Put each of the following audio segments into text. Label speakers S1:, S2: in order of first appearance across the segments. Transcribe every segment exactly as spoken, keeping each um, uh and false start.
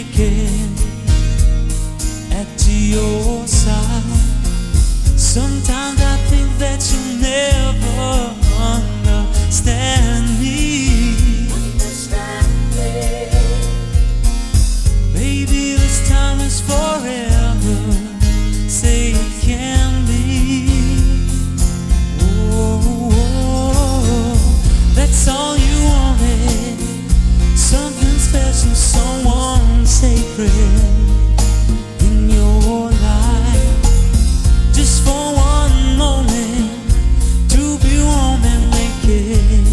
S1: make it at your side. Sometimes I think that you'll never understand me.
S2: Understand me.
S1: Baby, this time is forever. Say it can be. Oh, that's all you wanted. Something special, someone sacred in your life. Just for one moment, to be warm and naked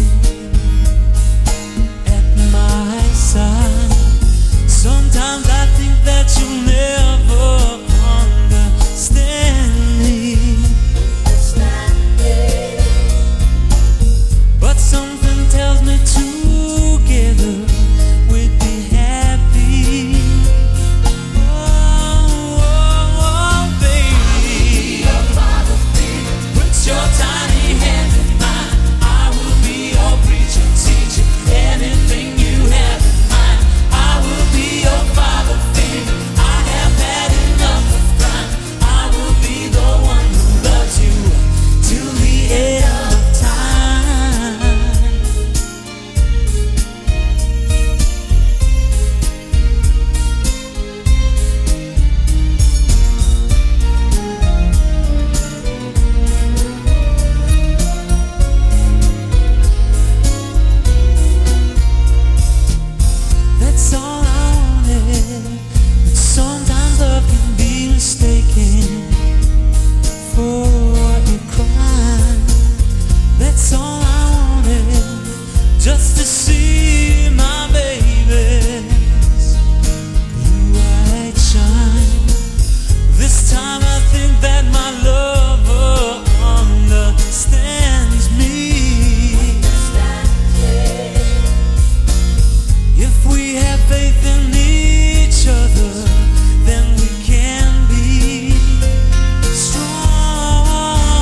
S1: at my side. Sometimes I think that you'll never understand me.
S2: Understand me.
S1: But something tells me together we'd be happy. Oh, oh, oh, baby,
S2: Your father, baby.
S1: put your tiny hand in mine. I will be your preacher, teacher, anything you have in mind. I will be your father, baby. I have had enough of crime. I will be the one who loves you till the end of time. That's all I wanted. But sometimes love can be mistaken for a crime. That's all I wanted, just to see my baby's blue-eyed shine. This time I think that my lover understands me.
S2: Understand me.
S1: If we have faith in each other, then we can be strong,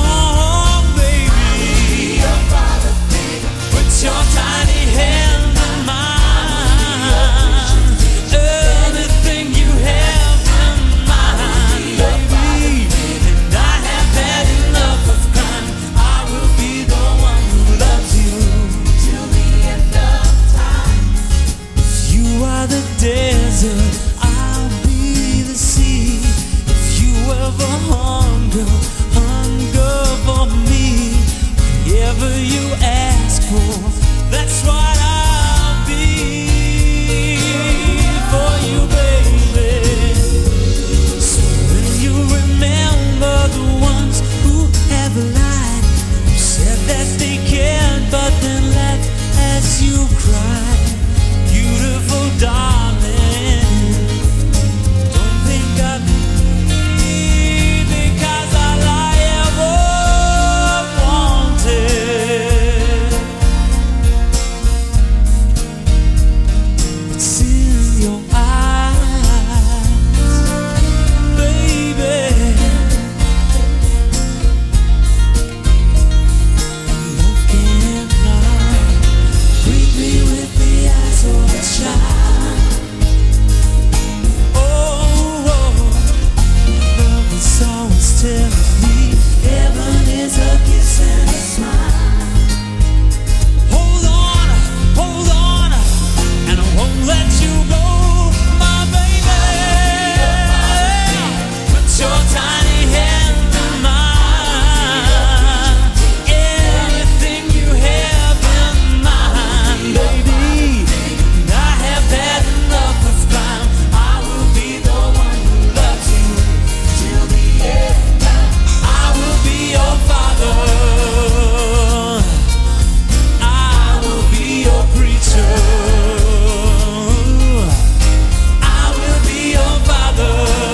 S1: baby.
S2: Your father, baby.
S1: Put your tiny hand in mine. Anything you have in mind, baby. And I have had enough of crime. I will be the one who loves you
S2: Till the end of time.
S1: If you are the desert, I'll be the sea. If you ever hunger, hunger for me. Whatever you ask for, that's what I'll be for you, baby. So when you remember the ones who have lied, who said that they cared but then left as you cried. Beautiful darling, don't think of me because all I ever wanted, it's in your eyes, baby. Love can't lie. Greet me with the eyes of a child. Oh, oh, love is always telling me heaven is a kiss and a smile. Hold on, hold on, and I won't let you go, my baby. Put your tiny hand in mine. Anything you have in mind, baby. And I have had enough of crime. I will be the one who loves you till the end. I will be your father. I will be your preacher. I will be your father.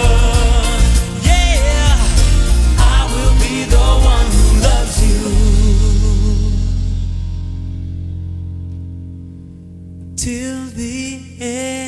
S1: Yeah, I will be the one who loves you till the end.